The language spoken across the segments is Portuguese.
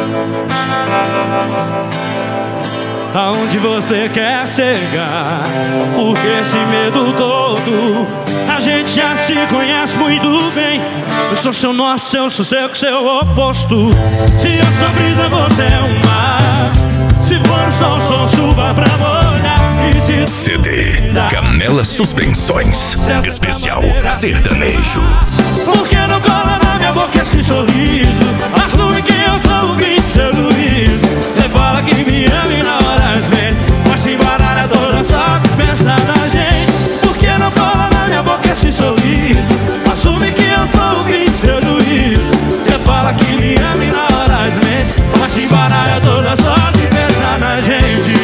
Aonde você quer chegar? Por que esse medo todo? A gente já se conhece muito bem. Eu sou seu norte, seu sossego, seu oposto. Se eu sou brisa, você é o mar. Se for o sol, sou chuva pra molhar. E se CD Canela Suspensões Especial Sertanejo. por que não cola na minha boca esse sorriso? Assume que eu sou o fim do seu juízo. Você fala que me ama e na hora vem, mas se embaralha toda só que pensa na gente. Por que não cola na minha boca esse sorriso? Assume que eu sou o fim do seu juízo. Você fala que me ama e na hora vem, mas se embaralha toda só que pensa na gente.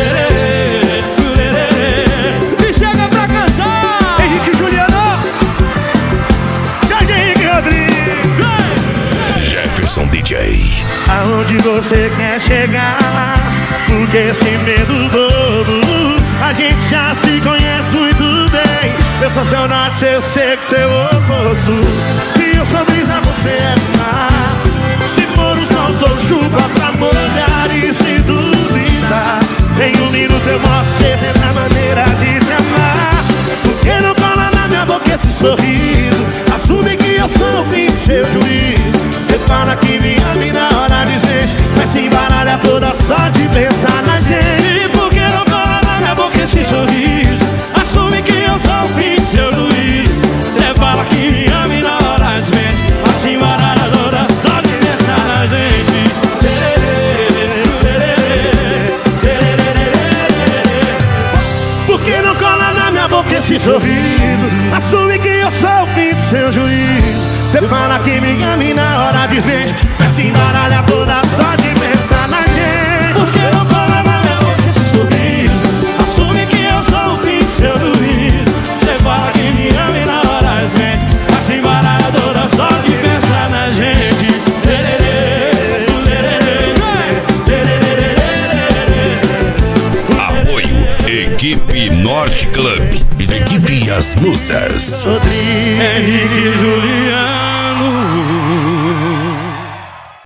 Me chega pra cantar Henrique Juliano, Jorge Henrique Rodrigues. Jefferson DJ. Aonde você quer chegar? Porque esse medo bobo, a gente já se conhece muito bem. Eu sou seu norte, eu sei que seu oposto. Se eu sou brisa, você é mar. Se for o sol, sou chuva pra molhar. E se duvidar, em um minuto eu mostro 60 maneiras de te amar. Por que não cola na minha boca esse sorriso? Assume que eu sou o fim do seu juízo. Você fala que me ama e na hora desmente, mas se embaralha toda só de pensar na gente. E por que não cola na minha boca esse sorriso? Assume que eu sou o fim do seu juízo. Você fala que me ama e na hora desmente, mas se embaralha toda só de pensar na gente. Por que não cola na minha boca esse sorriso? Assume que eu sou o fim do seu juízo. Você fala que me ama e na hora desmente, mas se embaralha toda só de pensar na gente. Por que não cola na minha boca esse sorriso? Assume que eu sou o fim do seu juízo. Você fala que me ama e na hora desmente, mas se embaralha toda só de pensar na gente. Apoio Equipe Norte Club e Equipe As Musas. Henrique e Juliano.